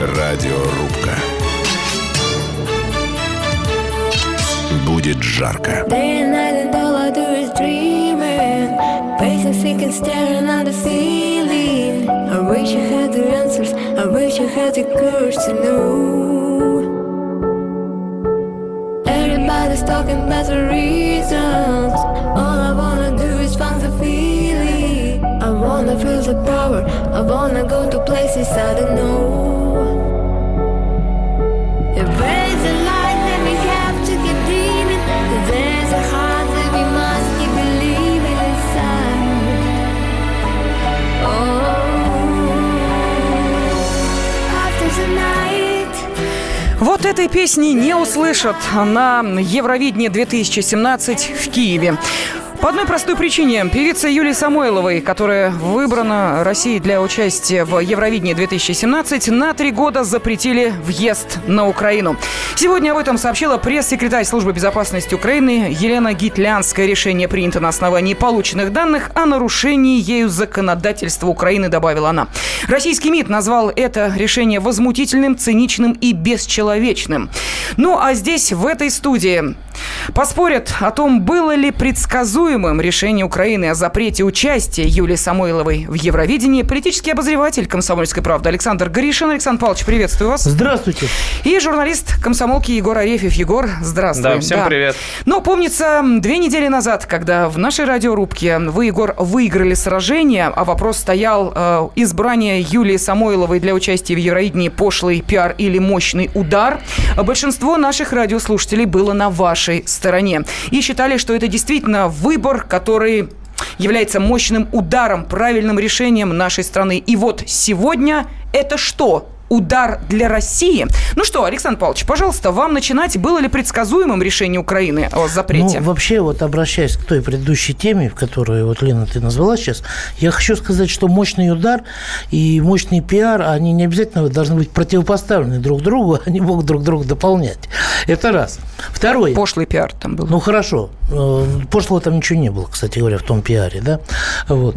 Радиорубка. Будет жарко. Everybody's talking about the reasons. All I wanna do is find the feeling. I wanna feel the power. I wanna go to places I don't know. If there's a light, then we have to keep dreaming. If there's a heart, then we must keep believing inside. After the night. Вот этой песни не услышат на Евровидении 2017 в Киеве. По одной простой причине. Певица Юлии Самойловой, которая выбрана Россией для участия в Евровидении 2017, на 3 года запретили въезд на Украину. Сегодня об этом сообщила пресс-секретарь Службы безопасности Украины Елена Гитлянская. Решение принято на основании полученных данных о нарушении ею законодательства Украины, добавила она. Российский МИД назвал это решение возмутительным, циничным и бесчеловечным. Ну а здесь, в этой студии, поспорят о том, было ли предсказуемым решение Украины о запрете участия Юлии Самойловой в Евровидении политический обозреватель «Комсомольской правды» Александр Гришин. Александр Павлович, приветствую вас. Здравствуйте. И журналист комсомолки Егор Арефьев. Егор, здравствуй. Да, всем привет. Но помнится, 2 недели назад, когда в нашей радиорубке вы, Егор, выиграли сражение, а вопрос стоял избрание Юлии Самойловой для участия в Евровидении пошлый пиар или мощный удар, большинство наших радиослушателей было на вашей стороне и считали, что это действительно выбор, который является мощным ударом, правильным решением нашей страны. И вот сегодня это что? Удар для России. Ну что, Александр Павлович, пожалуйста, вам начинать. Было ли предсказуемым решение Украины о запрете? Ну, вообще, вот обращаясь к той предыдущей теме, в которую, вот, Лена, ты назвала сейчас, я хочу сказать, что мощный удар и мощный пиар, они не обязательно должны быть противопоставлены друг другу, они могут друг друга дополнять. Это раз. Второе. Пошлый пиар там был. Ну, хорошо. Пошлого там ничего не было, кстати говоря, в том пиаре, да? Вот.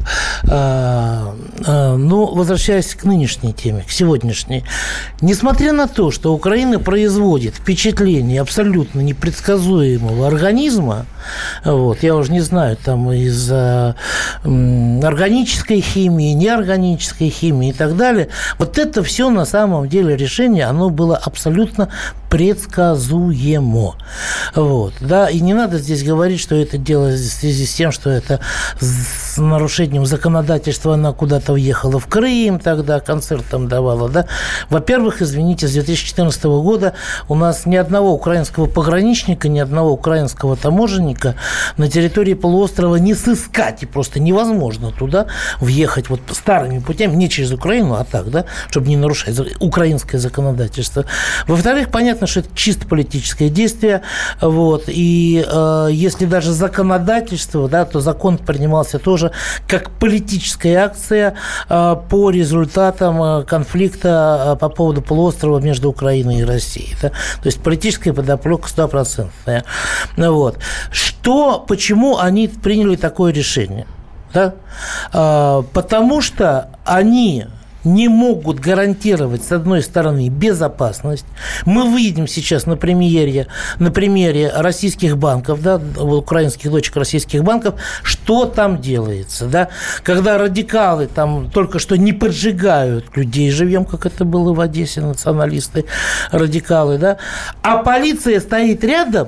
Но, возвращаясь к нынешней теме, к сегодняшней, несмотря на то, что Украина производит впечатление абсолютно непредсказуемого организма, вот, я уже не знаю, там из-за органической химии, неорганической химии и так далее, вот это все на самом деле решение, оно было абсолютно предсказуемо. Вот, да, и не надо здесь говорить, что это дело в связи с тем, что это с нарушением законодательства она куда-то уехала в Крым, тогда концерт там давала, да. Во-первых, извините, с 2014 года у нас ни одного украинского пограничника, ни одного украинского таможенника на территории полуострова не сыскать, и просто невозможно туда въехать вот старыми путями, не через Украину, а так, да, чтобы не нарушать украинское законодательство. Во-вторых, понятно, что это чисто политическое действие, вот, и если даже законодательство, да, то закон принимался тоже как политическая акция по результатам конфликта по поводу полуострова между Украиной и Россией. Да? То есть политическая подоплека 100%. Вот. Почему они приняли такое решение? Да? Потому что они не могут гарантировать, с одной стороны, безопасность. Мы видим сейчас на примере российских банков, да, украинских дочек российских банков, что там делается. Да? Когда радикалы там только что не поджигают людей живьем, как это было в Одессе, националисты, радикалы, да? А полиция стоит рядом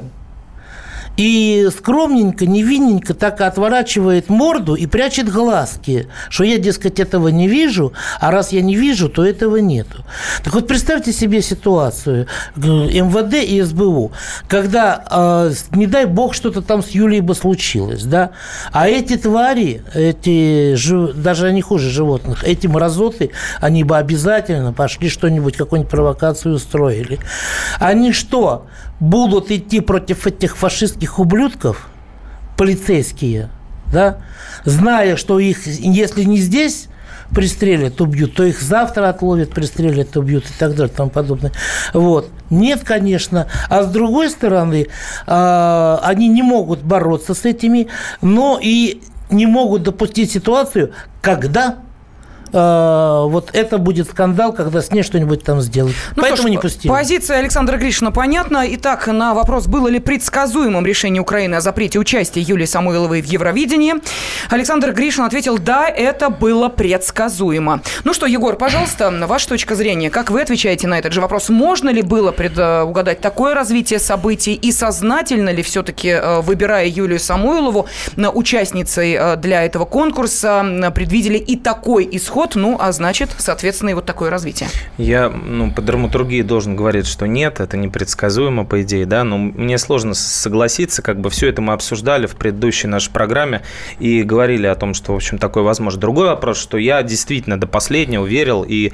и скромненько, невинненько так отворачивает морду и прячет глазки, что я, дескать, этого не вижу, а раз я не вижу, то этого нету. Так вот, представьте себе ситуацию МВД и СБУ, когда, не дай бог, что-то там с Юлией бы случилось, да, а эти твари, даже они хуже животных, эти мразоты, они бы обязательно пошли что-нибудь, какую-нибудь провокацию устроили. Они что, будут идти против этих фашистских ублюдков, полицейские, да, зная, что их, если не здесь пристрелят, убьют, то их завтра отловят, пристрелят, убьют и так далее, и тому подобное. Вот. Нет, конечно. А с другой стороны, они не могут бороться с этими, но и не могут допустить ситуацию, когда вот это будет скандал, когда с ней что-нибудь там сделают. Поэтому не пустили. Позиция Александра Гришина понятна. Итак, на вопрос, было ли предсказуемым решение Украины о запрете участия Юлии Самойловой в Евровидении, Александр Гришин ответил: да, это было предсказуемо. Ну что, Егор, пожалуйста, ваша точка зрения. Как вы отвечаете на этот же вопрос? Можно ли было предугадать такое развитие событий? И сознательно ли все-таки, выбирая Юлию Самойлову участницей для этого конкурса, предвидели и такой исход? Ну, а значит, соответственно, и вот такое развитие. Я, по драматургии должен говорить, что нет, это непредсказуемо, по идее, да, но мне сложно согласиться, все это мы обсуждали в предыдущей нашей программе и говорили о том, что, в общем, такое возможно. Другой вопрос, что я действительно до последнего верил и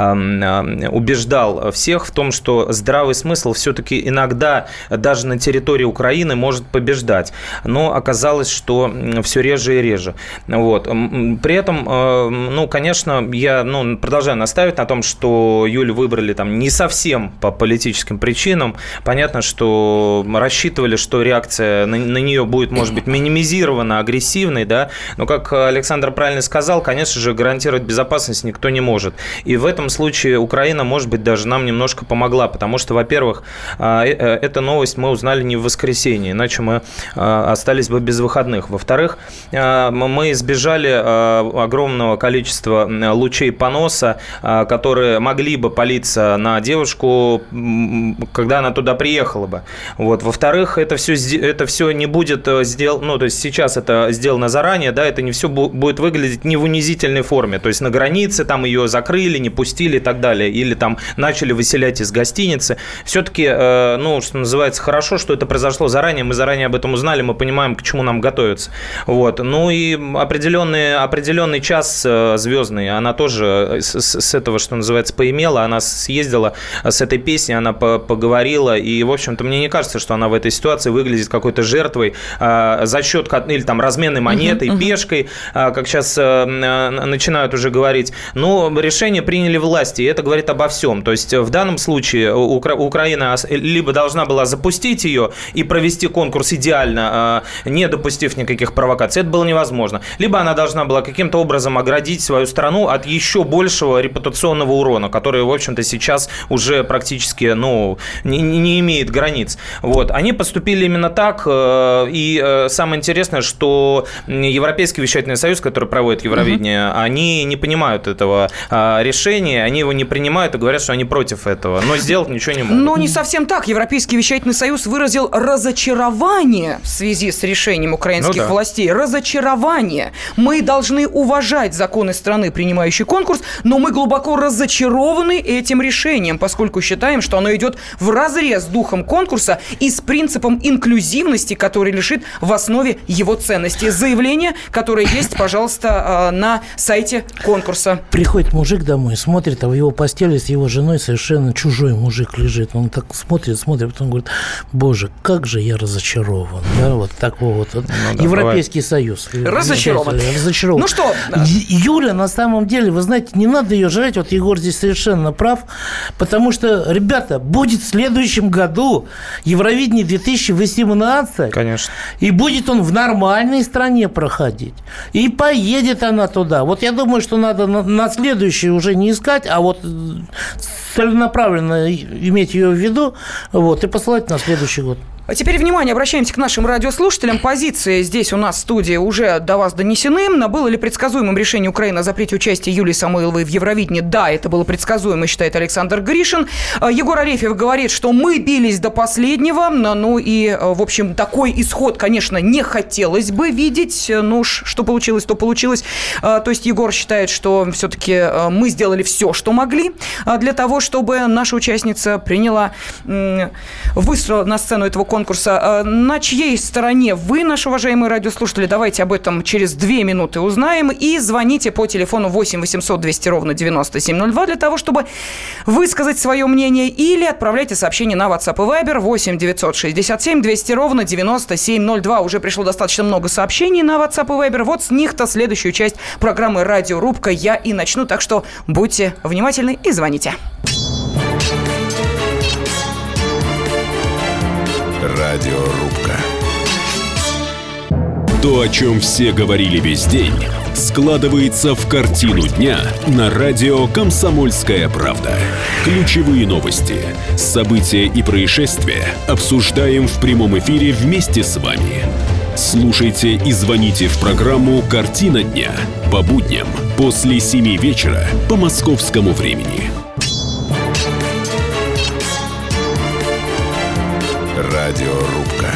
убеждал всех в том, что здравый смысл все-таки иногда даже на территории Украины может побеждать, но оказалось, что все реже и реже. Вот. При этом, конечно, я продолжаю настаивать на том, что Юлю выбрали там не совсем по политическим причинам. Понятно, что рассчитывали, что реакция на нее будет, может быть, минимизирована, агрессивной, да, но, как Александр правильно сказал, конечно же, гарантировать безопасность никто не может. И в этом случае Украина, может быть, даже нам немножко помогла, потому что, во-первых, эту новость мы узнали не в воскресенье, иначе мы остались бы без выходных. Во-вторых, мы избежали огромного количества лучей поноса, которые могли бы палиться на девушку, когда она туда приехала бы. Вот. Во-вторых, это все не будет сделано, то есть сейчас это сделано заранее, да, это не все будет выглядеть не в унизительной форме, то есть на границе там ее закрыли, не пустили и так далее, или там начали выселять из гостиницы. Все-таки, что называется, хорошо, что это произошло заранее, мы заранее об этом узнали, мы понимаем, к чему нам готовиться. Вот. Ну и определенный час звездный, она тоже с этого, что называется, поимела, она съездила с этой песней, она поговорила, и, в общем-то, мне не кажется, что она в этой ситуации выглядит какой-то жертвой за счет, или там разменной монетой, пешкой, как сейчас начинают уже говорить. Но решение приняли власти, и это говорит обо всем. То есть в данном случае Украина либо должна была запустить ее и провести конкурс идеально, не допустив никаких провокаций, это было невозможно. Либо она должна была каким-то образом оградить свою страну от еще большего репутационного урона, который, в общем-то, сейчас уже практически, не имеет границ. Вот. Они поступили именно так, и самое интересное, что Европейский вещательный союз, который проводит Евровидение, они не понимают этого решения, они его не принимают и говорят, что они против этого, но сделать ничего не могут. Но не совсем так. Европейский вещательный союз выразил разочарование в связи с решением украинских властей. Разочарование. Мы должны уважать законы страны, принимающей конкурс, но мы глубоко разочарованы этим решением, поскольку считаем, что оно идет вразрез с духом конкурса и с принципом инклюзивности, который лежит в основе его ценности. Заявление, которое есть, пожалуйста, на сайте конкурса. Приходит мужик домой, смотрит, а в его постели с его женой совершенно чужой мужик лежит. Он так смотрит, потом говорит: боже, как же я разочарован. Да, вот такого вот. Европейский союз. Разочарован. Ну что? Юля, на самом деле, вы знаете, не надо ее жрать. Вот Егор здесь совершенно прав. Потому что, ребята, будет в следующем году Евровидение 2018. Конечно. И будет он в нормальной стране проходить. И поедет она туда. Вот я думаю, что надо на следующий уже не искать, а вот целенаправленно иметь ее в виду, вот, и посылать на следующий год. А теперь, внимание, обращаемся к нашим радиослушателям. Позиции здесь у нас в студии уже до вас донесены. Было ли предсказуемым решение Украины о запрете участия Юлии Самойловой в Евровидении? Да, это было предсказуемо, считает Александр Гришин. Егор Арефьев говорит, что мы бились до последнего. Ну и, в общем, такой исход, конечно, не хотелось бы видеть. Ну, что получилось, то получилось. То есть Егор считает, что все-таки мы сделали все, что могли для того, чтобы наша участница вышла на сцену этого конкурса. На чьей стороне вы, наши уважаемые радиослушатели? Давайте об этом через 2 минуты узнаем. И звоните по телефону 8 800 200 ровно 9702 для того, чтобы высказать свое мнение. Или отправляйте сообщение на WhatsApp и Viber 8 967 200 ровно 9702. Уже пришло достаточно много сообщений на WhatsApp и Viber. Вот с них-то следующую часть программы «Радиорубка» я и начну. Так что будьте внимательны и звоните. Радиорубка. То, о чем все говорили весь день, складывается в картину дня на радио «Комсомольская правда». Ключевые новости, события и происшествия обсуждаем в прямом эфире вместе с вами. Слушайте и звоните в программу «Картина дня» по будням после 7 вечера по московскому времени. Радиорубка.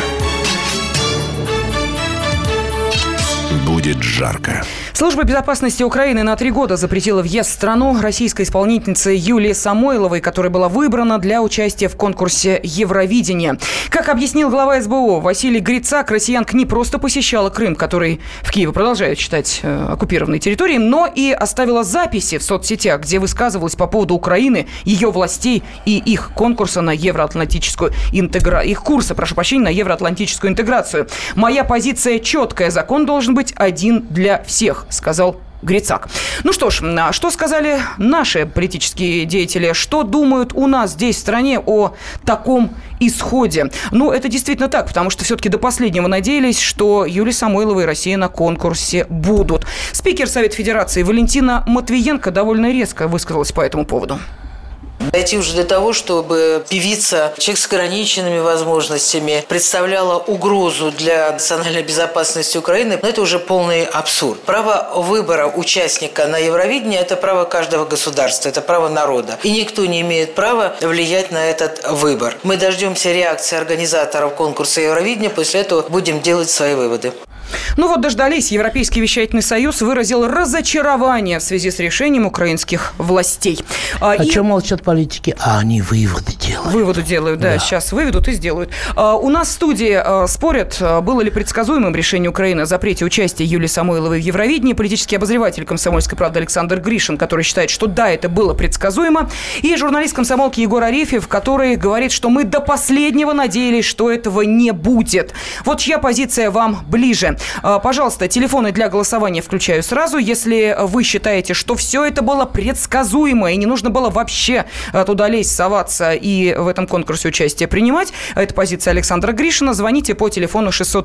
Будет жарко. Служба безопасности Украины на 3 года запретила въезд в страну российской исполнительницы Юлии Самойловой, которая была выбрана для участия в конкурсе Евровидения. Как объяснил глава СБУ Василий Грицак, россиянка не просто посещала Крым, который в Киеве продолжают считать оккупированной территорией, но и оставила записи в соцсетях, где высказывалась по поводу Украины, ее властей и их конкурса на евроатлантическую их курса, на евроатлантическую интеграцию. «Моя позиция четкая. Закон должен быть один для всех», сказал Грицак. Ну что ж, что сказали наши политические деятели? Что думают у нас здесь, в стране, о таком исходе? Ну, это действительно так, потому что все-таки до последнего надеялись, что Юлия Самойлова и Россия на конкурсе будут. Спикер Совета Федерации Валентина Матвиенко довольно резко высказалась по этому поводу. Дойти уже до того, чтобы певица, человек с ограниченными возможностями, представляла угрозу для национальной безопасности Украины, это уже полный абсурд. Право выбора участника на Евровидении – это право каждого государства, это право народа. И никто не имеет права влиять на этот выбор. Мы дождемся реакции организаторов конкурса Евровидения, после этого будем делать свои выводы. Ну вот дождались. Европейский вещательный союз выразил разочарование в связи с решением украинских властей. О чем молчат политики? А они выводы делают. Выводы делают, да. Сейчас выведут и сделают. У нас в студии спорят, было ли предсказуемым решение Украины о запрете участия Юлии Самойловой в Евровидении. Политический обозреватель «Комсомольской правды» Александр Гришин, который считает, что да, это было предсказуемо. И журналист комсомолки Егор Арефьев, который говорит, что мы до последнего надеялись, что этого не будет. Вот чья позиция вам ближе? Пожалуйста, телефоны для голосования включаю сразу. Если вы считаете, что все это было предсказуемо и не нужно было вообще туда лезть, соваться и в этом конкурсе участие принимать, это позиция Александра Гришина, звоните по телефону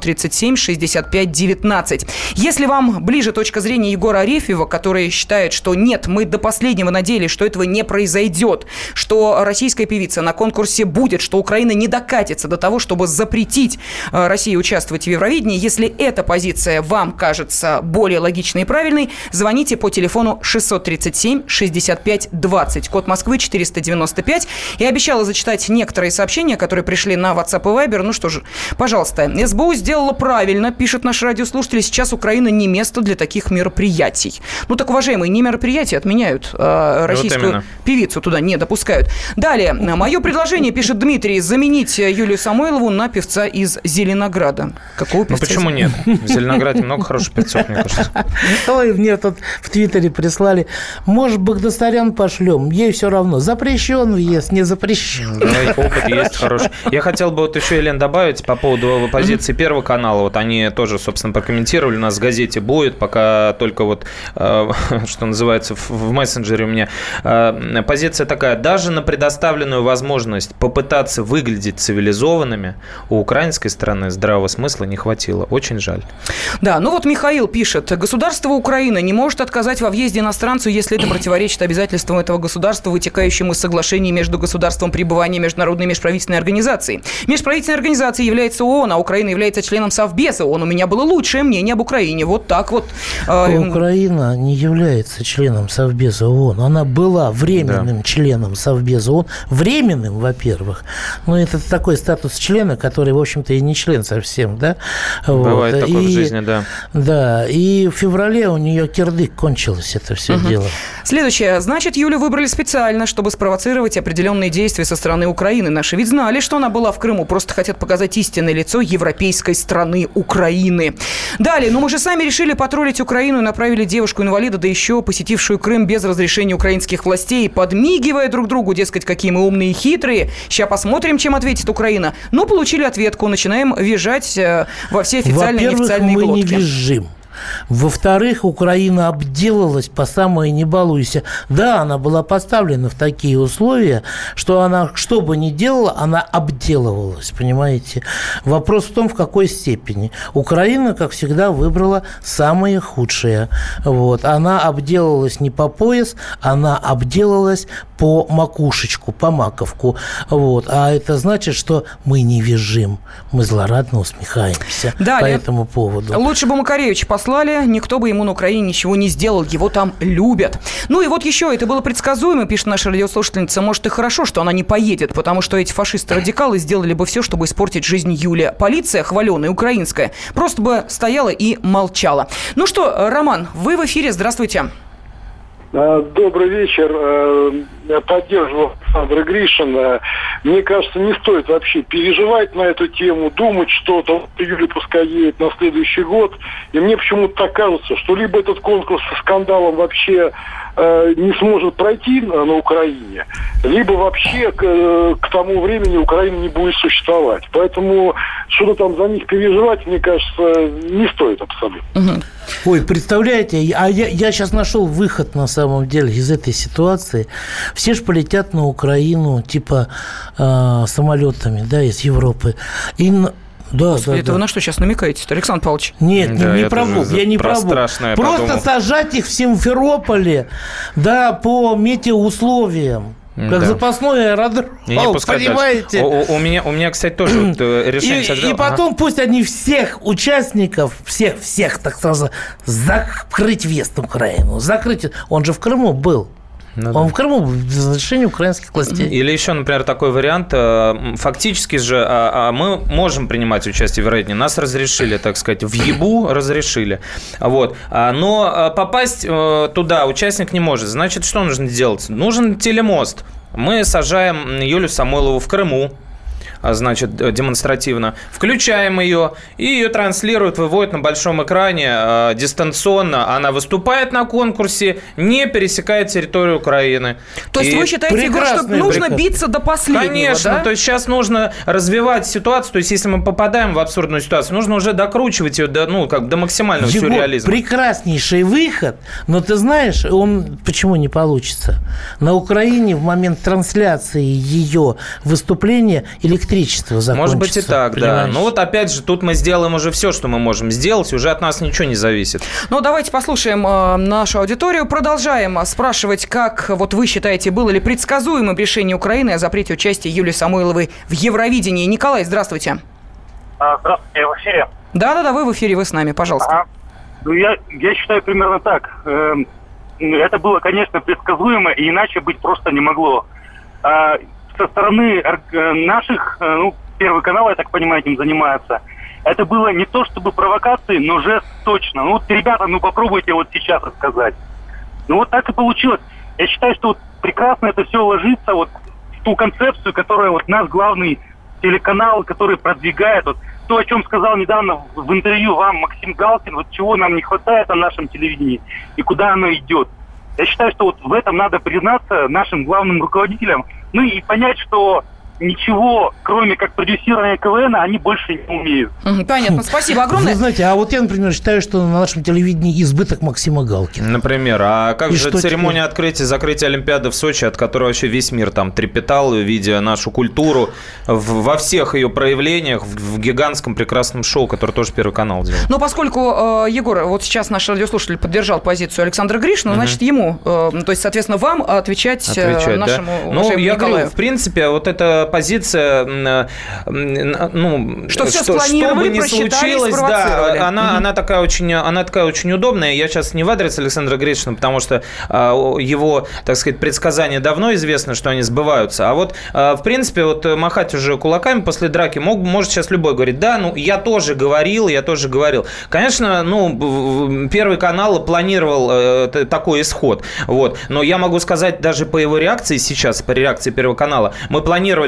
637-65-19. Если вам ближе точка зрения Егора Арефьева, который считает, что нет, мы до последнего надеялись, что этого не произойдет, что российская певица на конкурсе будет, что Украина не докатится до того, чтобы запретить России участвовать в Евровидении, если эта позиция вам кажется более логичной и правильной, звоните по телефону 637-65-20, код Москвы 495. Я обещала зачитать некоторые сообщения, которые пришли на WhatsApp и Viber. Ну что же, пожалуйста, СБУ сделала правильно, пишет наш радиослушатель, сейчас Украина не место для таких мероприятий. Ну так, уважаемые, не мероприятия отменяют, российскую вот певицу туда не допускают. Далее, мое предложение, пишет Дмитрий, заменить Юлию Самойлову на певца из Зеленограда. Какого певца? Ну почему нет? В Зеленограде много хороших певцов, мне кажется. Ой, мне тут в Твиттере прислали. Может, Багдасарян пошлем? Ей все равно. Запрещен въезд, не запрещен. Да, опыт есть хороший. Я хотел бы вот еще, Елена, добавить по поводу позиции Первого канала. Вот они тоже, собственно, прокомментировали. У нас в газете будет, пока только вот, что называется, в мессенджере у меня. Позиция такая. Даже на предоставленную возможность попытаться выглядеть цивилизованными у украинской стороны здравого смысла не хватило. Очень жаль. Да, ну вот Михаил пишет. Государство Украины не может отказать во въезде иностранцу, если это противоречит обязательствам этого государства, вытекающим из соглашений между государством пребывания международной межправительственной организации. Межправительственной организацией является ООН, а Украина является членом Совбеза ООН. У меня было лучшее мнение об Украине. Вот так вот. Украина не является членом Совбеза ООН. Она была временным членом Совбеза ООН. Временным, во-первых. Но это такой статус члена, который, в общем-то, и не член совсем, да? Бывает вот. Такое в жизни, да. Да, и в феврале у нее кирдык кончилось это все дело. Следующее. Значит, Юлю выбрали специально, чтобы спровоцировать определенные действия со стороны Украины. Наши ведь знали, что она была в Крыму, просто хотят показать истинное лицо европейской страны Украины. Далее. Ну, мы же сами решили потроллить Украину и направили девушку-инвалида, да еще посетившую Крым без разрешения украинских властей, подмигивая друг другу, дескать, какие мы умные и хитрые. Сейчас посмотрим, чем ответит Украина. Но получили ответку. Начинаем визжать во все официальные и неофициальные глотки. Мы не визжим. Во-вторых, Украина обделалась по самое не балуйся. Да, она была поставлена в такие условия, что она, что бы ни делала, она обделывалась, понимаете? Вопрос в том, в какой степени. Украина, как всегда, выбрала самое худшее. Вот. Она обделалась не по пояс, она обделалась по макушечку, по маковку. Вот. А это значит, что мы не визжим, мы злорадно усмехаемся по этому поводу. Лучше бы Макаревича послали, никто бы ему на Украине ничего не сделал, его там любят. Ну и вот еще, это было предсказуемо, пишет наша радиослушательница, может и хорошо, что она не поедет, потому что эти фашисты-радикалы сделали бы все, чтобы испортить жизнь Юли. Полиция, хваленая, украинская, просто бы стояла и молчала. Ну что, Роман, вы в эфире, здравствуйте. Добрый вечер. Я поддерживаю Александра Гришина. Мне кажется, не стоит вообще переживать на эту тему, думать что-то. Юля пускай едет на следующий год. И мне почему-то так кажется, что либо этот конкурс со скандалом вообще не сможет пройти на Украине, либо вообще к тому времени Украина не будет существовать. Поэтому что-то там за них переживать, мне кажется, не стоит абсолютно. Ой, представляете, я сейчас нашел выход на самом деле из этой ситуации. Все ж полетят на Украину типа самолетами, да, из Европы. И Господи, это вы на что сейчас намекаете, Александр Павлович? Нет, да, не про Бог, я не про Бог. Просто подумал. Сажать их в Симферополе, да, по метеоусловиям. Как запасной аэродром, понимаете? У меня, кстати, тоже вот решение созрело. И потом пусть они всех участников, всех так сразу, закрыть въезд в Украину. Закрыть. Он же в Крыму был. Он в Крыму в разрешении украинских властей. Или еще, например, такой вариант. Фактически же мы можем принимать участие в рейде. Нас разрешили, так сказать, в ЕБУ разрешили. Вот. Но попасть туда участник не может. Значит, что нужно делать? Нужен телемост. Мы сажаем Юлию Самойлову в Крыму. Значит, демонстративно. Включаем ее, и ее транслируют, выводят на большом экране дистанционно. Она выступает на конкурсе, не пересекает территорию Украины. То есть вы считаете, Егор, что нужно биться до последнего, конечно, да? То есть сейчас нужно развивать ситуацию. То есть если мы попадаем в абсурдную ситуацию, нужно уже докручивать ее до максимального сюрреализма. Прекраснейший выход, но ты знаешь, он почему не получится? На Украине в момент трансляции ее выступления электричество закончится. Может быть и так, понимаешь? Да. Ну вот опять же, тут мы сделаем уже все, что мы можем сделать, уже от нас ничего не зависит. Ну давайте послушаем нашу аудиторию. Продолжаем спрашивать, как вот вы считаете, было ли предсказуемым решение Украины о запрете участия Юлии Самойловой в Евровидении. Николай, здравствуйте. Здравствуйте, я в эфире. Да, вы в эфире, вы с нами, пожалуйста. Ну, я считаю примерно так. Это было, конечно, предсказуемо, и иначе быть просто не могло. Со стороны наших, Первый канал, я так понимаю, этим занимается, это было не то чтобы провокации, но жест точно. Ну вот, ребята, попробуйте вот сейчас рассказать. Ну вот так и получилось. Я считаю, что вот прекрасно это все ложится вот в ту концепцию, которая вот наш главный телеканал, который продвигает. Вот то, о чем сказал недавно в интервью вам Максим Галкин, вот чего нам не хватает на нашем телевидении и куда оно идет. Я считаю, что вот в этом надо признаться нашим главным руководителям, и понять, что ничего, кроме как продюсирования КВН, они больше не умеют. Понятно, спасибо огромное. Вы знаете, а вот я, например, считаю, что на нашем телевидении избыток Максима Галкина. Например, а как же церемония открытия и закрытия Олимпиады в Сочи, от которой вообще весь мир там трепетал, видя нашу культуру во всех ее проявлениях, в гигантском прекрасном шоу, которое тоже Первый канал делал. Но поскольку, Егор, вот сейчас наш радиослушатель поддержал позицию Александра Гришина, значит, ему, то есть, соответственно, вам отвечать нашему уважаемому я Николаю. говорю, в принципе, вот это позиция, что все спланировали, что бы ни случилось, да, она такая очень удобная. Я сейчас не в адрес Александра Гришина, потому что его, так сказать, предсказания давно известно, что они сбываются. А вот, в принципе, вот махать уже кулаками после драки может сейчас любой говорить, я тоже говорил. Конечно, Первый канал планировал такой исход, вот. Но я могу сказать, даже по его реакции сейчас, по реакции Первого канала, мы планировали,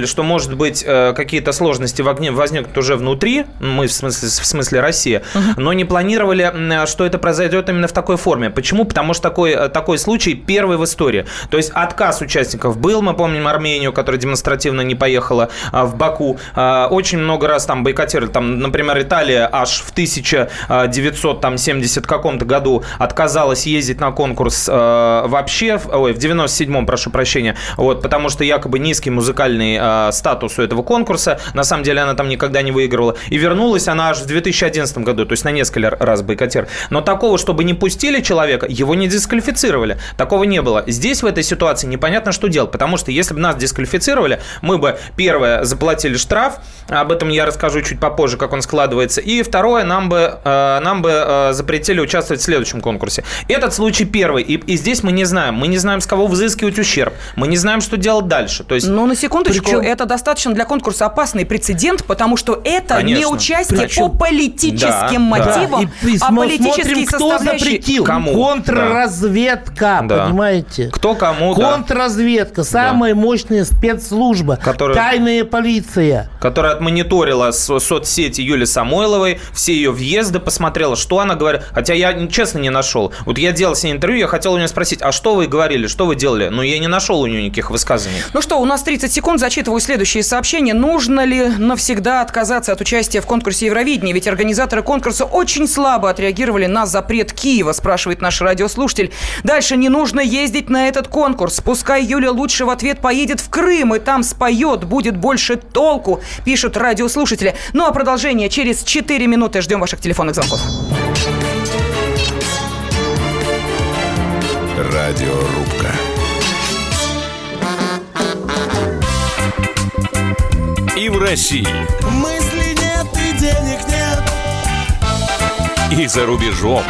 что, может быть, какие-то сложности возникнут уже внутри, мы в смысле Россия, но не планировали, что это произойдет именно в такой форме. Почему? Потому что такой случай первый в истории. То есть отказ участников был, мы помним Армению, которая демонстративно не поехала в Баку. Очень много раз там бойкотировали. Там, например, Италия аж в 1970 каком-то году отказалась ездить на конкурс вообще, в 97-м, прошу прощения, вот, потому что якобы низкий музыкальный статус у этого конкурса. На самом деле она там никогда не выигрывала. И вернулась она аж в 2011 году, то есть на несколько раз бойкотировали. Но такого, чтобы не пустили человека, его не дисквалифицировали. Такого не было. Здесь в этой ситуации непонятно, что делать, потому что если бы нас дисквалифицировали, мы бы, первое, заплатили штраф, об этом я расскажу чуть попозже, как он складывается, и второе, нам бы запретили участвовать в следующем конкурсе. Этот случай первый, и здесь мы не знаем, с кого взыскивать ущерб, мы не знаем, что делать дальше. То есть, на секундочку, это достаточно для конкурса опасный прецедент, потому что это конечно, не участие по политическим мотивам, а политические составляющие. Кто запретил? Кому? Контрразведка, понимаете? Кто кому? Контрразведка, самая мощная спецслужба, тайная полиция. Которая отмониторила соцсети Юлии Самойловой, все ее въезды, посмотрела, что она говорит. Хотя я, честно, не нашел. Вот я делал с ней интервью, я хотел у нее спросить, а что вы говорили, что вы делали? Но я не нашел у нее никаких высказываний. Ну что, у нас 30 секунд, зачитываю следующие сообщения. Нужно ли навсегда отказаться от участия в конкурсе Евровидения? Ведь организаторы конкурса очень слабо отреагировали на запрет Киева, спрашивает наш радиослушатель. Дальше: не нужно ездить на этот конкурс. Пускай Юля лучше в ответ поедет в Крым и там споет, будет больше толку, пишут радиослушатели. Ну а продолжение через 4 минуты. Ждем ваших телефонных звонков. Радиорубка. И в России. Мысли нет и денег нет. И за рубежом.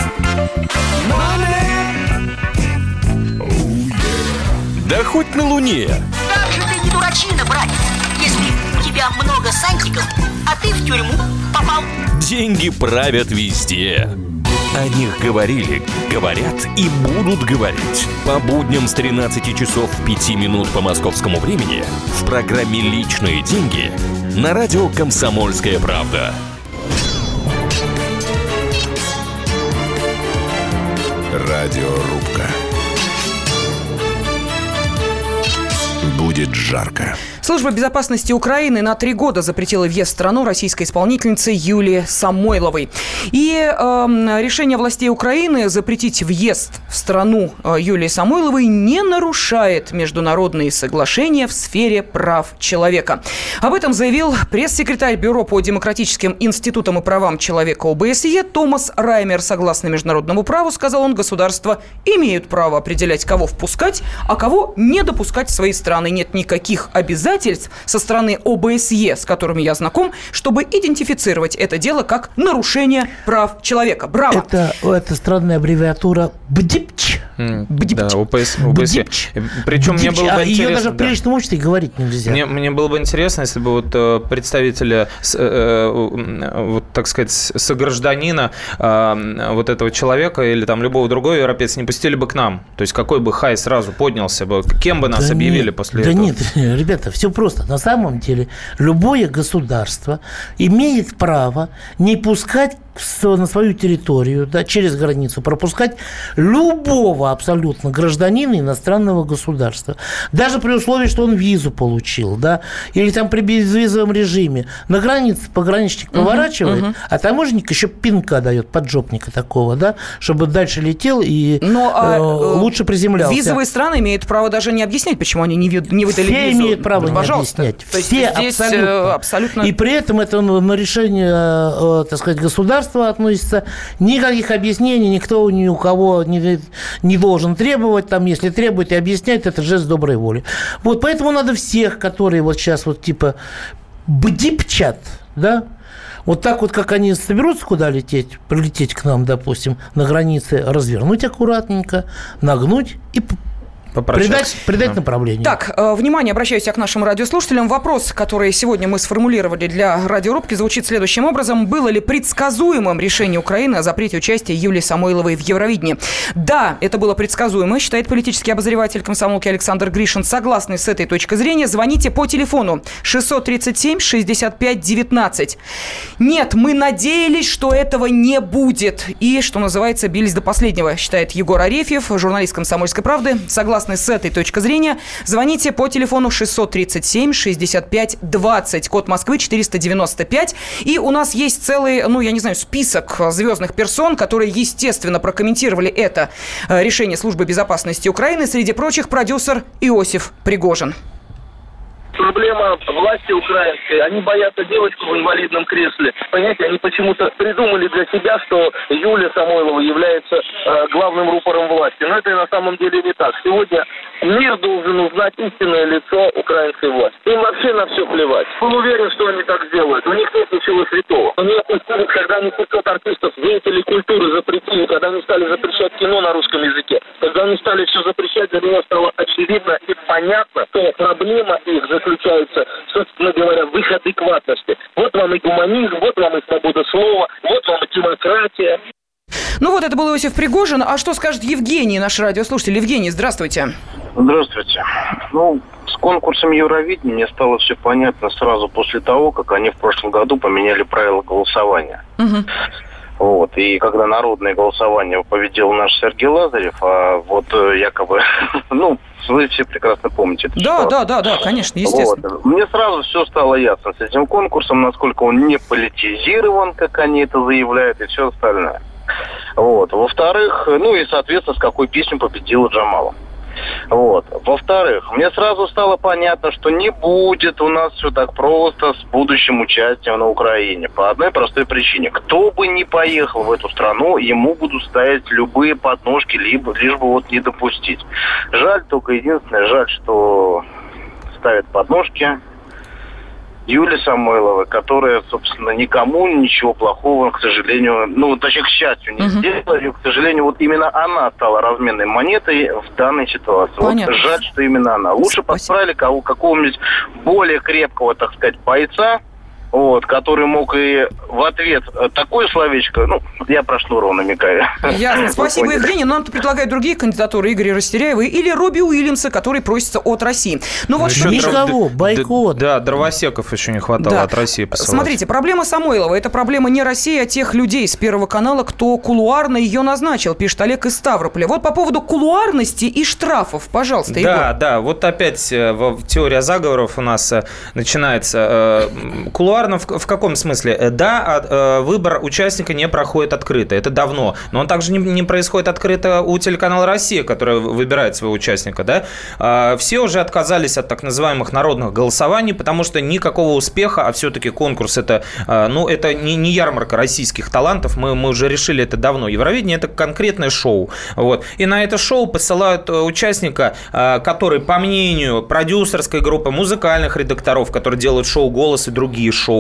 Да хоть на Луне. Как же ты не дурачина, братец, если у тебя много сантиков, а ты в тюрьму попал. Деньги правят везде. О них говорили, говорят и будут говорить. По будням с 13 часов 5 минут по московскому времени в программе «Личные деньги» на радио «Комсомольская правда». Радиорубка. Будет жарко. Служба безопасности Украины на 3 года запретила въезд в страну российской исполнительницы Юлии Самойловой. И решение властей Украины запретить въезд в страну Юлии Самойловой не нарушает международные соглашения в сфере прав человека. Об этом заявил пресс-секретарь Бюро по демократическим институтам и правам человека ОБСЕ Томас Раймер. Согласно международному праву, сказал он, государства имеют право определять, кого впускать, а кого не допускать в свои страны. Нет никаких обязательств со стороны ОБСЕ, с которыми я знаком, чтобы идентифицировать это дело как нарушение прав человека. Браво! Это странная аббревиатура БДИПЧ. Да, ОБСЕ. Причем мне было бы интересно... Ее даже в приличном обществе говорить нельзя. Мне было бы интересно, если бы вот представители, вот, так сказать, согражданина вот этого человека или там любого другого европейца не пустили бы к нам. То есть какой бы хай сразу поднялся бы, кем бы нас объявили после этого? Да нет, ребята, все просто. На самом деле любое государство имеет право не пускать на свою территорию, да, через границу пропускать любого абсолютно гражданина иностранного государства. Даже при условии, что он визу получил, да, или там при безвизовом режиме. На границе пограничник поворачивает, а таможенник еще пинка дает, поджопника такого, да, чтобы дальше летел и лучше приземлялся. Визовые страны имеют право даже не объяснять, почему они не выдали визу. Все имеют право не объяснять. Все абсолютно. И при этом это на решение, так сказать, государства относится. Никаких объяснений никто ни у кого не должен требовать. Там, если требует и объясняет, это жест доброй воли. Вот поэтому надо всех, которые вот сейчас вот типа бдипчат, да, вот так вот, как они соберутся куда лететь, прилететь к нам, допустим, на границе, развернуть аккуратненько, нагнуть и Придать направление. Так, внимание, обращаюсь я к нашим радиослушателям. Вопрос, который сегодня мы сформулировали для радиорубки, звучит следующим образом. Было ли предсказуемым решение Украины о запрете участия Юлии Самойловой в Евровидении? Да, это было предсказуемо, считает политический обозреватель комсомолки Александр Гришин. Согласны с этой точкой зрения, звоните по телефону 637-65-19. Нет, мы надеялись, что этого не будет. И, что называется, бились до последнего, считает Егор Арефьев, журналист «Комсомольской правды». Согласны с этой точкой зрения, звоните по телефону 637-65-20, код Москвы 495. И у нас есть целый, список звездных персон, которые, естественно, прокомментировали это решение Службы безопасности Украины. Среди прочих, продюсер Иосиф Пригожин. Проблема власти украинской. Они боятся девочку в инвалидном кресле. Понимаете, они почему-то придумали для себя, что Юлия Самойлова является главным рупором власти. Но это на самом деле не так. Сегодня мир должен узнать истинное лицо украинской власти. Им вообще на все плевать. Он уверен, что они так сделают. У них нет ничего святого. Они отпустили, когда они 500 артистов, деятелей культуры запретили, когда они стали запрещать кино на русском языке. Когда они стали все запрещать, для меня стало очевидно и понятно, что проблема их заключается, собственно говоря, в их адекватности. Вот вам и гуманизм, вот вам и свобода слова, вот вам и демократия. Это был Иосиф Пригожин. А что скажет Евгений, наш радиослушатель? Евгений, здравствуйте. Здравствуйте. С конкурсом Евровидения мне стало все понятно сразу после того, как они в прошлом году поменяли правила голосования. Угу. И когда народное голосование победил наш Сергей Лазарев, а якобы, вы все прекрасно помните эту ситуацию. Да, конечно, естественно. Мне сразу все стало ясно с этим конкурсом, насколько он не политизирован, как они это заявляют, и все остальное. Во-вторых, и, соответственно, с какой песней победила Джамала. Во-вторых, мне сразу стало понятно, что не будет у нас все так просто с будущим участием на Украине. По одной простой причине. Кто бы ни поехал в эту страну, ему будут ставить любые подножки, лишь бы не допустить. Жаль, что ставят подножки Юлии Самойловой, которая, собственно, никому ничего плохого, к сожалению, к счастью, не сделала. И, к сожалению, именно она стала разменной монетой в данной ситуации. Понятно. Жаль, что именно она. Лучше подправили какого-нибудь более крепкого, так сказать, бойца, который мог и в ответ такое словечко, я про Шнурова намекаю. Ясно. Спасибо, Евгений. Нам предлагают другие кандидатуры: Игоря Растеряева или Робби Уильямса, который просится от России. Никого, бойкот. Да, дровосеков еще не хватало от России посылать. Смотрите, проблема Самойлова – это проблема не России, а тех людей с Первого канала, кто кулуарно ее назначил, пишет Олег из Ставрополя. По поводу кулуарности и штрафов, пожалуйста, Егор. Да, опять теория заговоров у нас начинается. Кулуарно в каком смысле? Да, выбор участника не проходит открыто, это давно, но он также не происходит открыто у телеканала «Россия», который выбирает своего участника, да? Все уже отказались от так называемых народных голосований, потому что никакого успеха, а все-таки конкурс это не ярмарка российских талантов, мы уже решили это давно. Евровидение – это конкретное шоу, и на это шоу посылают участника, который, по мнению продюсерской группы, музыкальных редакторов, которые делают шоу «Голос» и другие шоу,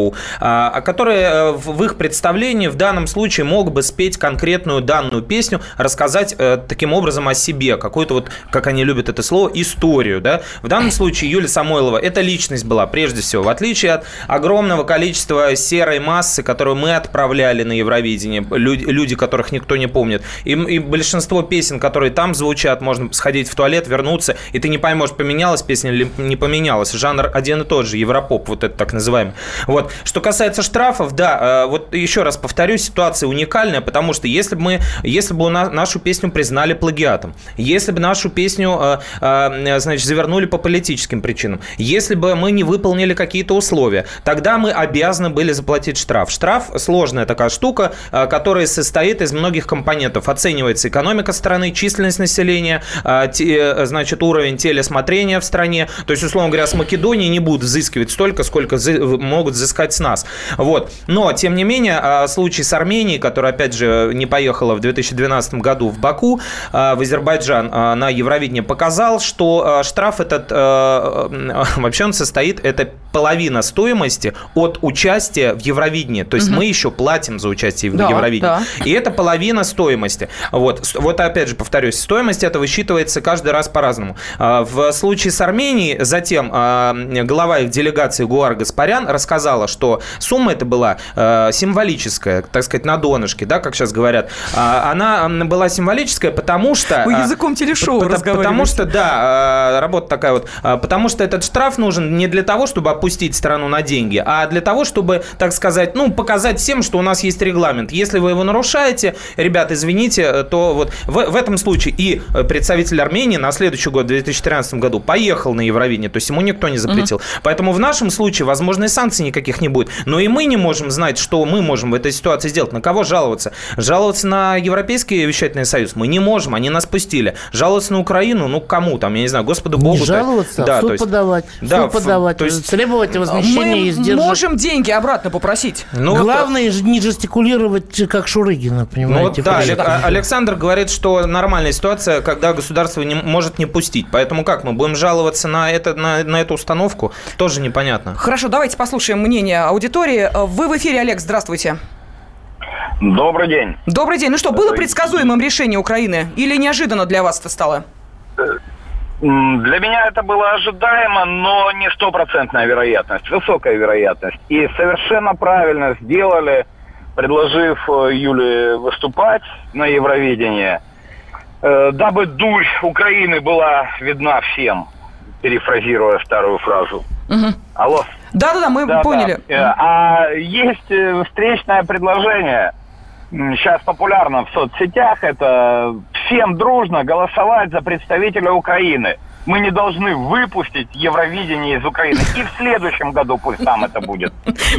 которые в их представлении в данном случае мог бы спеть конкретную данную песню, рассказать таким образом о себе, какую-то как они любят это слово, историю. Да? В данном случае Юлия Самойлова – это личность была, прежде всего, в отличие от огромного количества серой массы, которую мы отправляли на Евровидение, люди, которых никто не помнит. И большинство песен, которые там звучат, можно сходить в туалет, вернуться, и ты не поймешь, поменялась песня или не поменялась. Жанр один и тот же, европоп, это так называемый. Что касается штрафов, еще раз повторюсь, ситуация уникальная, потому что если бы нашу песню признали плагиатом, если бы нашу песню, завернули по политическим причинам, если бы мы не выполнили какие-то условия, тогда мы обязаны были заплатить штраф. Штраф – сложная такая штука, которая состоит из многих компонентов. Оценивается экономика страны, численность населения, уровень телесмотрения в стране. То есть, условно говоря, с Македонии не будут взыскивать столько, сколько могут взыскивать взыскать с нас. Вот. Но, тем не менее, случай с Арменией, которая, опять же, не поехала в 2012 году в Баку, в Азербайджан на Евровидение, показал, что штраф этот, вообще он состоит, это половина стоимости от участия в Евровидении. То есть мы еще платим за участие в Евровидении. Да. И это половина стоимости. Вот, опять же, повторюсь, стоимость это высчитывается каждый раз по-разному. В случае с Арменией, затем глава их делегации Гуар Гаспарян рассказала, что сумма эта была символическая, так сказать, на донышке, да, как сейчас говорят. Она была символическая, потому что... Вы языком телешоу разговариваете. Потому что, да, работа такая вот. Потому что этот штраф нужен не для того, чтобы опустить страну на деньги, а для того, чтобы, так сказать, показать всем, что у нас есть регламент. Если вы его нарушаете, ребят, извините, то вот в этом случае и представитель Армении на следующий год, в 2013 году, поехал на Евровидение, то есть ему никто не запретил. Поэтому в нашем случае, возможно, и санкций никаких не будет. Но и мы не можем знать, что мы можем в этой ситуации сделать. На кого жаловаться? Жаловаться на Европейский вещательный союз мы не можем, они нас пустили. Жаловаться на Украину, кому там, я не знаю, Господу Богу. Не жаловаться, да, в суд подавать. Да, то есть требовать возмещения издержек. Мы можем деньги обратно попросить. Главное не жестикулировать, как Шурыгина, понимаете? Александр говорит, что нормальная ситуация, когда государство может не пустить. Поэтому как, мы будем жаловаться на эту установку? Тоже непонятно. Хорошо, давайте послушаем мнение аудитории. Вы в эфире, Олег, здравствуйте. Добрый день. Добрый день. Что, было предсказуемым решение Украины или неожиданно для вас это стало? Для меня это было ожидаемо, но не стопроцентная вероятность, высокая вероятность. И совершенно правильно сделали, предложив Юле выступать на Евровидении, дабы дурь Украины была видна всем, перефразируя старую фразу. Алло. Да-да-да, мы поняли. А есть встречное предложение. Сейчас популярно в соцсетях, это всем дружно голосовать за представителя Украины. Мы не должны выпустить Евровидение из Украины. И в следующем году пусть там это будет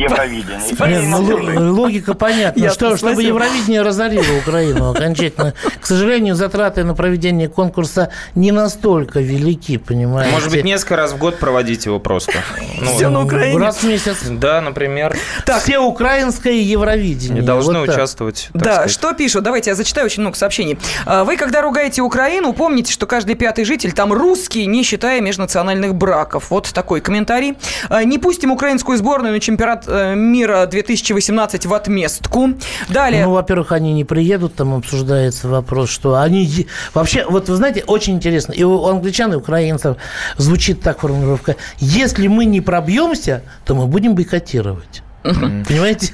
Евровидение. Логика понятна. Чтобы Евровидение разорило Украину окончательно. К сожалению, затраты на проведение конкурса не настолько велики, понимаете. Может быть, несколько раз в год проводить его просто. Все на Украине. Раз в месяц. Да, например. Все украинское Евровидение. Не должны участвовать. Да, что пишут? Давайте я зачитаю очень много сообщений. Вы, когда ругаете Украину, помните, что каждый пятый житель там русский, не считая межнациональных браков. Вот такой комментарий. Не пустим украинскую сборную на чемпионат мира 2018 в отместку. Далее. Во-первых, они не приедут, там обсуждается вопрос, что они... Вообще, вот вы знаете, очень интересно, и у англичан, и у украинцев звучит так формулировка: если мы не пробьемся, то мы будем бойкотировать. Понимаете?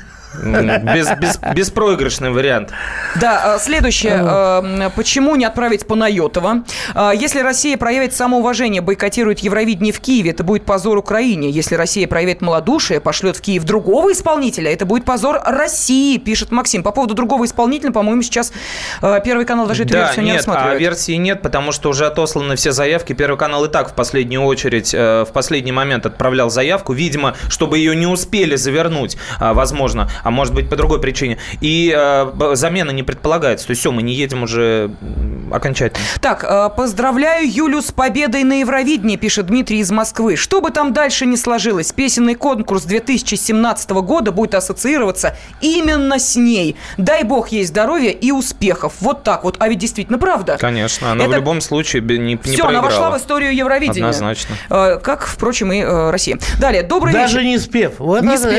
Беспроигрышный вариант. Да, следующее. Почему не отправить Панайотова? Если Россия проявит самоуважение, бойкотирует Евровидение в Киеве, это будет позор Украине. Если Россия проявит малодушие, пошлет в Киев другого исполнителя, это будет позор России, пишет Максим. По поводу другого исполнителя, по-моему, сейчас Первый канал даже эту версию не рассматривает. Версии нет, потому что уже отосланы все заявки. Первый канал и так в последнюю очередь, в последний момент отправлял заявку, видимо, чтобы ее не успели завернуть, возможно, а может быть по другой причине. И замена не предполагается. То есть все, мы не едем уже окончательно. Так, поздравляю Юлю с победой на Евровидении, пишет Дмитрий из Москвы. Что бы там дальше ни сложилось, песенный конкурс 2017 года будет ассоциироваться именно с ней. Дай бог ей здоровья и успехов. Вот так вот. А ведь действительно правда. Конечно. Она в любом случае не все, проиграла. Она вошла в историю Евровидения. Однозначно. Как, впрочем, и Россия. Далее. Добрый Даже вечер. не спев. Вот не спев.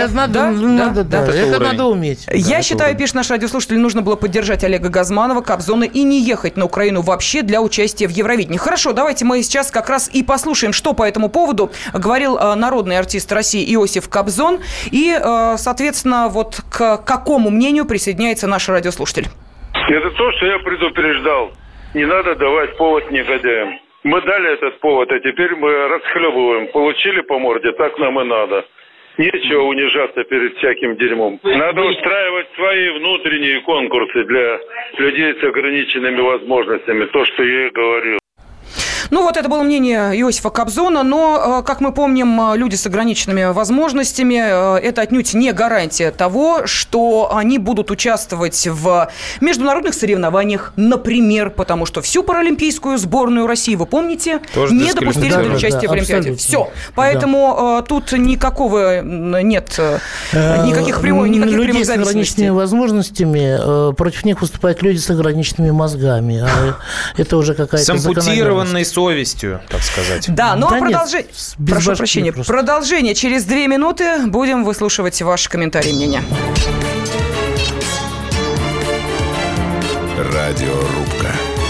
Это надо уметь. Я считаю, пишет наш радиослушатель, нужно было поддержать Олега Газманова, Кобзона и не ехать на Украину вообще для участия в Евровидении. Хорошо, давайте мы сейчас как раз и послушаем, что по этому поводу говорил народный артист России Иосиф Кобзон. И, соответственно, вот к какому мнению присоединяется наш радиослушатель. Это то, что я предупреждал. Не надо давать повод негодяям. Мы дали этот повод, а теперь мы расхлебываем. Получили по морде, так нам и надо. Нечего унижаться перед всяким дерьмом. Надо устраивать свои внутренние конкурсы для людей с ограниченными возможностями. То, что я и говорил. Ну, вот это было мнение Иосифа Кобзона, но, как мы помним, люди с ограниченными возможностями, это отнюдь не гарантия того, что они будут участвовать в международных соревнованиях, например, потому что всю паралимпийскую сборную России, вы помните, тоже не допустили до участия в Олимпиаде. Все. Поэтому тут никакого нет, никаких прямых зависимостей. Людей с ограниченными возможностями, против них выступают люди с ограниченными мозгами. Это уже какая-то закономерность. С ампутированной совестью, так сказать. Да, но прошу прощения. Продолжение через 2 минуты. Будем выслушивать ваши комментарии и мнения. Радиорубка.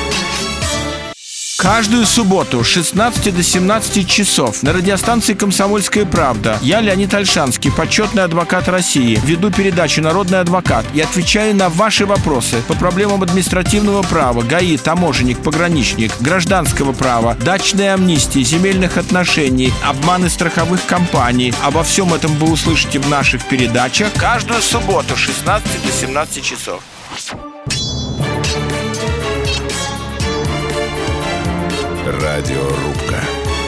Каждую субботу с 16 до 17 часов на радиостанции «Комсомольская правда» я, Леонид Ольшанский, почетный адвокат России, веду передачу «Народный адвокат» и отвечаю на ваши вопросы по проблемам административного права, ГАИ, таможенник, пограничник, гражданского права, дачной амнистии, земельных отношений, обманы страховых компаний. Обо всем этом вы услышите в наших передачах каждую субботу с 16 до 17 часов. Радиорубка.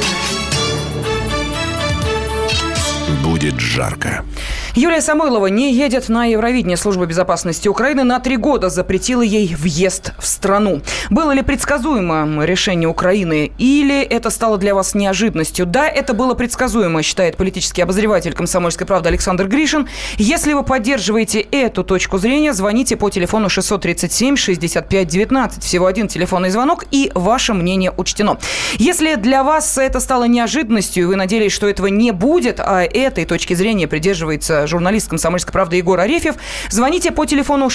Будет жарко. Юлия Самойлова не едет на Евровидение. Служба безопасности Украины на 3 года запретила ей въезд в страну. Было ли предсказуемо решение Украины или это стало для вас неожиданностью? Да, это было предсказуемо, считает политический обозреватель «Комсомольской правды» Александр Гришин. Если вы поддерживаете эту точку зрения, звоните по телефону 637-65-19. Всего один телефонный звонок, и ваше мнение учтено. Если для вас это стало неожиданностью, и вы надеялись, что этого не будет, а этой точки зрения придерживается журналист «Комсомольской правды» Егор Арефьев, звоните по телефону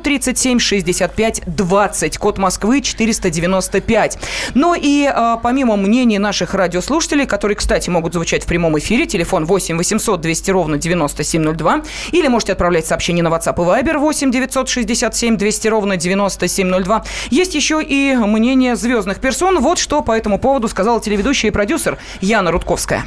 637-65-20, код Москвы 495. Ну и помимо мнений наших радиослушателей, которые, кстати, могут звучать в прямом эфире, телефон 8 800 200 ровно 9702, или можете отправлять сообщения на WhatsApp и Viber 8 967 200 ровно 9702. Есть еще и мнение звездных персон. Вот что по этому поводу сказала телеведущая и продюсер Яна Рудковская.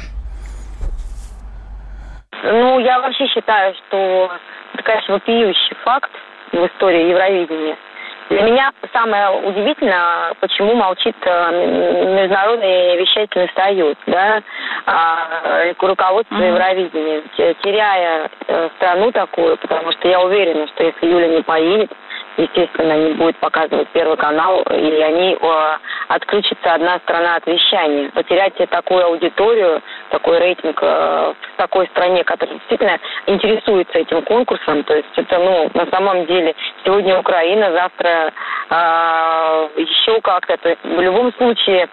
Ну, я вообще считаю, что это, конечно, вопиющий факт в истории Евровидения. Для меня самое удивительное, почему молчит Международный вещательный союз, да, руководство Евровидения, теряя страну такую, потому что я уверена, что если Юля не поедет, естественно, не будет показывать Первый канал, и они отключится одна страна от вещания. Потерять такую аудиторию, такой рейтинг в такой стране, которая действительно интересуется этим конкурсом, то есть это, на самом деле, сегодня Украина, завтра еще как-то. То есть в любом случае,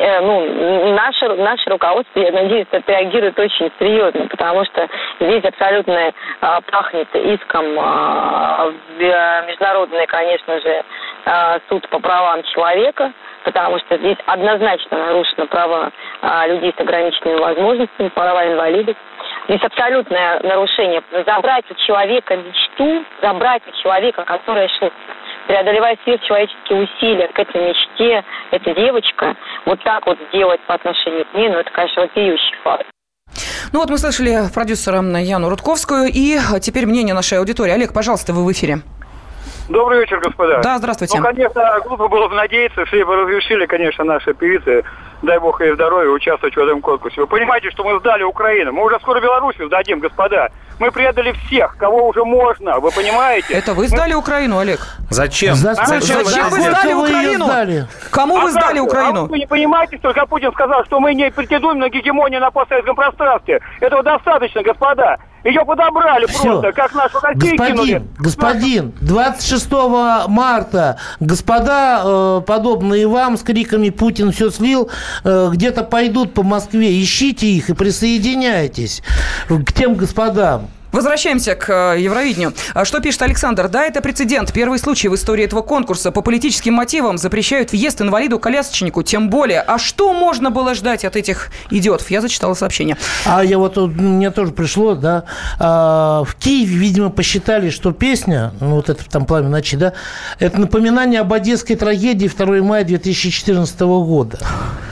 наше руководство, я надеюсь, отреагирует очень серьезно, потому что здесь абсолютно пахнет иском в международный, конечно же, суд по правам человека, потому что здесь однозначно нарушены права людей с ограниченными возможностями, права инвалидов. Здесь абсолютное нарушение. Забрать у человека мечту, забрать у человека, который шел, преодолевая сверхчеловеческие усилия к этой мечте, эта девочка, вот так вот сделать по отношению к ней, это, конечно, вопиющий факт. Ну вот мы слышали продюсера Яну Рудковскую, и теперь мнение нашей аудитории. Олег, пожалуйста, вы в эфире. Добрый вечер, господа. Да, здравствуйте. Конечно, глупо было бы надеяться, все бы разрешили, конечно, наши певицы, дай бог ей здоровья, участвовать в этом конкурсе. Вы понимаете, что мы сдали Украину? Мы уже скоро Белоруссию сдадим, господа. Мы предали всех, кого уже можно, вы понимаете? Это вы сдали Украину, Олег? Зачем? Зачем вы сдали Украину? Кому вы сдали Украину? Вы не понимаете, что Путин сказал, что мы не претендуем на гегемонию на постсоветском пространстве. Этого достаточно, господа. Ее подобрали просто, как нашу Россию кинули. Господин, 26 марта господа, подобные вам, с криками «Путин все слил», где-то пойдут по Москве. Ищите их и присоединяйтесь к тем господам. Возвращаемся к Евровидению. Что пишет Александр? Да, это прецедент. Первый случай в истории этого конкурса. По политическим мотивам запрещают въезд инвалиду-колясочнику. Тем более. А что можно было ждать от этих идиотов? Я зачитала сообщение. Мне тоже пришло, да. В Киеве, видимо, посчитали, что песня, вот это там «Пламя ночи», да, это напоминание об одесской трагедии 2 мая 2014 года.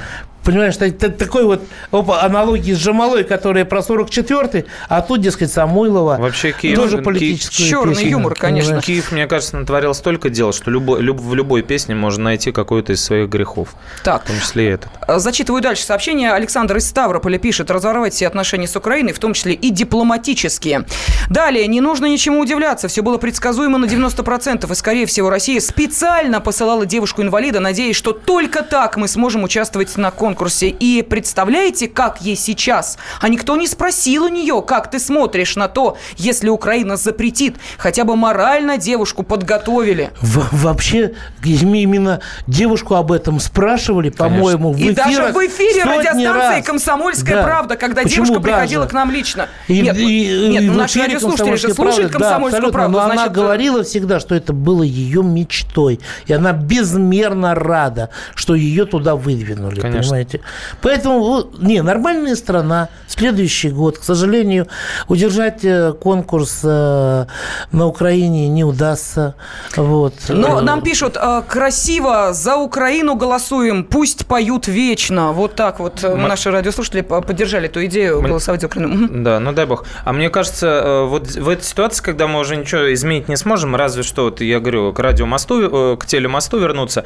Понимаешь, такой вот аналогии с Джамалой, которая про 44-й, а тут, дескать, Самойлова. Вообще Киев, тоже политическая черный песня, юмор, конечно. понимаешь? Киев, мне кажется, натворил столько дел, что в любой песне можно найти какой-то из своих грехов. Так. В том числе и этот. Зачитываю дальше сообщение. Александр из Ставрополя пишет: разорвать все отношения с Украиной, в том числе и дипломатические. Далее. Не нужно ничему удивляться. Все было предсказуемо на 90%. И, скорее всего, Россия специально посылала девушку-инвалида, надеясь, что только так мы сможем участвовать на конкурсе. И представляете, как ей сейчас? А никто не спросил у нее, как ты смотришь на то, если Украина запретит. Хотя бы морально девушку подготовили. Вообще, именно девушку об этом спрашивали, по-моему, в эфирах. И даже в эфире радиостанции раз. «Комсомольская правда», когда Почему девушка даже? приходила к нам лично. Нет, наши радиослушатели же слушают «Комсомольскую правду». Но значит, она говорила всегда, что это было ее мечтой. И она безмерно рада, что ее туда выдвинули. Конечно. Понимаете? Поэтому, нормальная страна. Следующий год. К сожалению, удержать конкурс на Украине не удастся. Вот. Но нам пишут: красиво, за Украину голосуем, пусть поют вечно. Вот так вот наши радиослушатели поддержали эту идею голосовать за Украину. Да, ну дай бог. А мне кажется, вот в этой ситуации, когда мы уже ничего изменить не сможем, разве что, вот я говорю, к радиомосту, к телемосту вернуться,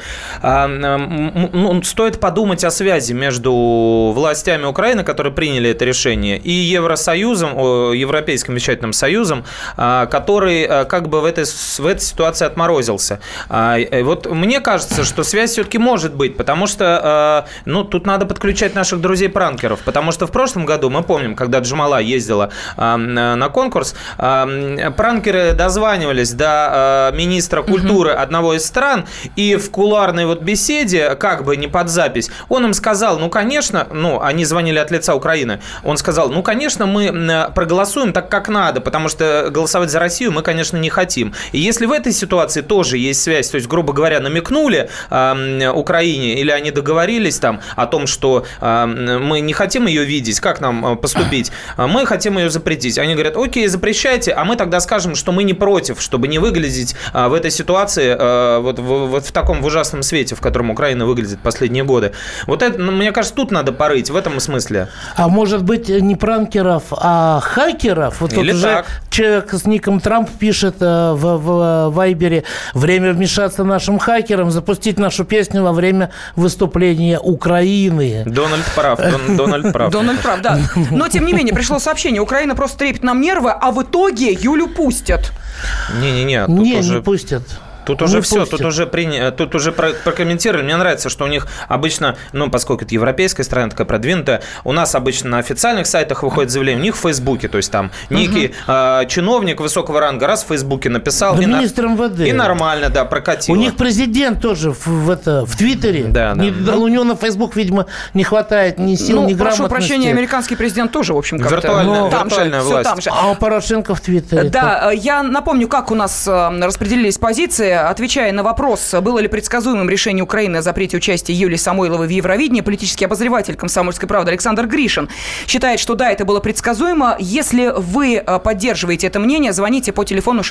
стоит подумать о связи между властями Украины, которые приняли это решение, и Евросоюзом, Европейским вещательным союзом, который как бы в этой ситуации отморозился. Вот мне кажется, что связь все-таки может быть, потому что тут надо подключать наших друзей-пранкеров, потому что в прошлом году, мы помним, когда Джамала ездила на конкурс, пранкеры дозванивались до министра культуры одного из стран, и в кулуарной вот беседе, как бы не под запись, он им сказал, конечно, они звонили от лица Украины, он сказал, конечно, мы проголосуем так, как надо, потому что голосовать за Россию мы, конечно, не хотим. И если в этой ситуации тоже есть связь, то есть, грубо говоря, намекнули Украине, или они договорились там о том, что мы не хотим ее видеть, как нам поступить, мы хотим ее запретить. Они говорят, окей, запрещайте, а мы тогда скажем, что мы не против, чтобы не выглядеть в этой ситуации вот в таком ужасном свете, в котором Украина выглядит последние годы. Вот это, мне кажется, тут надо порыть, в этом смысле. А может быть, не пранкеров, а хакеров? Вот или тут так. Уже человек с ником Трамп пишет в Вайбере: время вмешаться нашим хакерам, запустить нашу песню во время выступления Украины. Дональд прав. Дональд прав. Дональд прав, да. Но, тем не менее, пришло сообщение: Украина просто трепет нам нервы, а в итоге Юлю пустят. Не пустят. Тут уже все, тут уже прокомментировали. Мне нравится, что у них обычно, поскольку это европейская страна такая продвинутая, у нас обычно на официальных сайтах выходит заявление, у них в Фейсбуке, то есть там некий чиновник высокого ранга раз в Фейсбуке написал. Министр МВД. И нормально, да, прокатило. У них президент тоже в Твиттере. Да. У него на Фейсбук, видимо, не хватает ни сил, ни грамотности. Прошу прощения, американский президент тоже, в общем, как-то. Виртуальная власть. Там же. А у Порошенко в Твиттере. Да, я напомню, как у нас распределились позиции. Отвечая на вопрос, было ли предсказуемым решение Украины о запрете участия Юлии Самойловой в Евровидении, политический обозреватель «Комсомольской правды» Александр Гришин считает, что да, это было предсказуемо. Если вы поддерживаете это мнение, звоните по телефону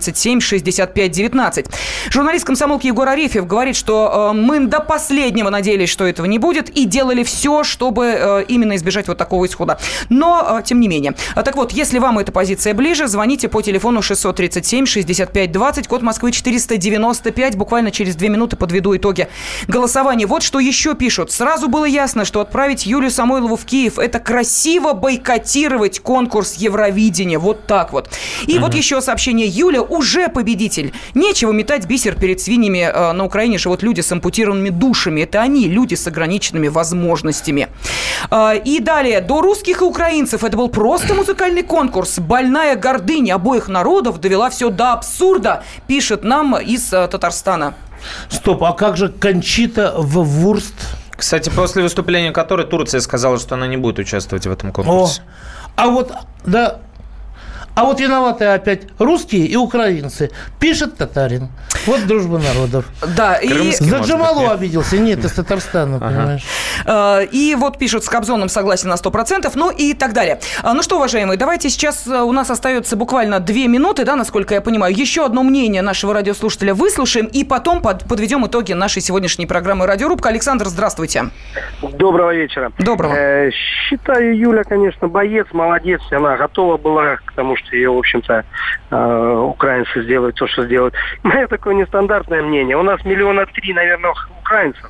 637-65-19. Журналист «Комсомолки» Егор Арефьев говорит, что мы до последнего надеялись, что этого не будет, и делали все, чтобы именно избежать вот такого исхода. Но, тем не менее. Так вот, если вам эта позиция ближе, звоните по телефону 637-65-20, код Москвы 495. Буквально через 2 минуты подведу итоги голосования. Вот что еще пишут. Сразу было ясно, что отправить Юлию Самойлову в Киев – это красиво бойкотировать конкурс Евровидения. Вот так вот. И вот еще сообщение. Юля уже победитель. Нечего метать бисер перед свиньями. На Украине живут люди с ампутированными душами. Это они, люди с ограниченными возможностями. И далее. До русских и украинцев это был просто музыкальный конкурс. Больная гордыня обоих народов довела все до абсурда, пишет нам из Татарстана. Стоп, а как же Кончита Вурст? Кстати, после выступления которой Турция сказала, что она не будет участвовать в этом конкурсе. А вот виноваты опять русские и украинцы. Пишет татарин. Вот дружба народов. Да, и... За Джамалу обиделся. Нет, из Татарстана, понимаешь. И вот пишут, с Кобзоном согласен на 100%, ну и так далее. Ну что, уважаемые, давайте сейчас у нас остается буквально 2 минуты, да, насколько я понимаю. Еще одно мнение нашего радиослушателя выслушаем, и потом подведем итоги нашей сегодняшней программы «Радиорубка». Александр, здравствуйте. Доброго вечера. Доброго. Считаю, Юля, конечно, боец, молодец. Она готова была к тому, что ее, в общем-то, украинцы сделают то, что сделают. Мое такое нестандартное мнение. У нас 3 миллиона, наверное, украинцев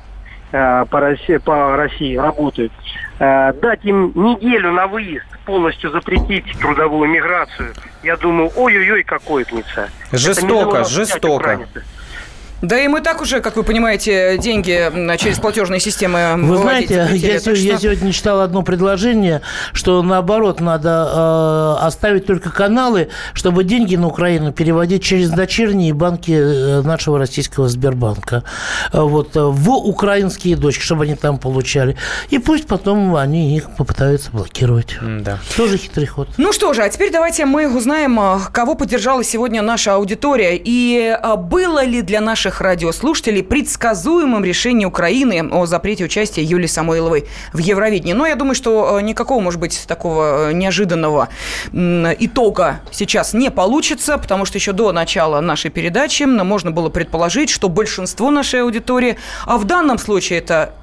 по России работают. Дать им неделю на выезд, полностью запретить трудовую миграцию, я думаю, ой-ой-ой, какой кница. Жестоко. Да и мы так уже, как вы понимаете, деньги через платежные системы... Вы знаете, я сегодня читал одно предложение, что наоборот надо оставить только каналы, чтобы деньги на Украину переводить через дочерние банки нашего российского Сбербанка. Вот, в украинские дочки, чтобы они там получали. И пусть потом они их попытаются блокировать. Да. Тоже хитрый ход. Ну что же, а теперь давайте мы узнаем, кого поддержала сегодня наша аудитория. И было ли для наших радиослушателей предсказуемым решение Украины о запрете участия Юлии Самойловой в Евровидении. Но я думаю, что никакого, может быть, такого неожиданного итога сейчас не получится, потому что еще до начала нашей передачи можно было предположить, что большинство нашей аудитории, а в данном случае это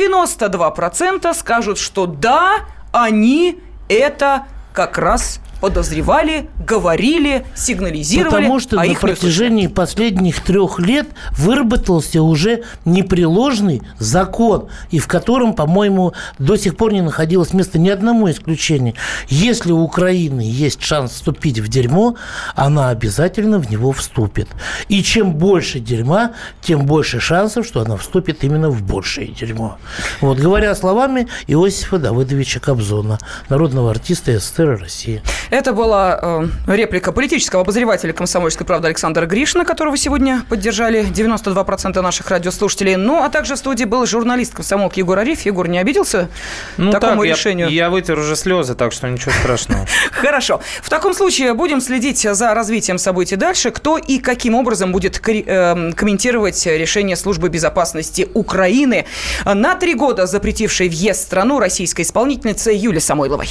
92%, скажут, что да, они это как раз подозревали, говорили, сигнализировали. Потому что на протяжении последних 3 лет выработался уже непреложный закон, и в котором, по-моему, до сих пор не находилось места ни одному исключению. Если у Украины есть шанс вступить в дерьмо, она обязательно в него вступит. И чем больше дерьма, тем больше шансов, что она вступит именно в большее дерьмо. Вот, говоря словами Иосифа Давыдовича Кобзона, народного артиста СССР и России. Это была реплика политического обозревателя «Комсомольской правды» Александра Гришина, которого сегодня поддержали 92% наших радиослушателей. Ну, а также в студии был журналист «Комсомолки» Егор Арефьев. Егор, не обиделся такому решению? Я вытер уже слезы, так что ничего страшного. Хорошо. В таком случае будем следить за развитием событий дальше. Кто и каким образом будет комментировать решение Службы безопасности Украины на 3 года запретившей въезд в страну российской исполнительницы Юлии Самойловой.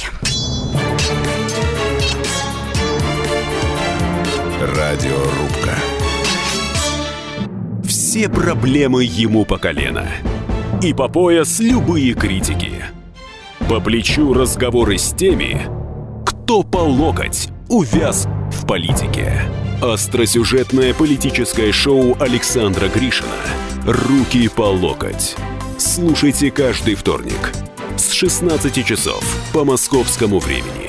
Радиорубка. Все проблемы ему по колено. И по пояс любые критики. По плечу разговоры с теми, кто по локоть увяз в политике. Остросюжетное политическое шоу Александра Гришина «Руки по локоть». Слушайте каждый вторник с 16 часов по московскому времени.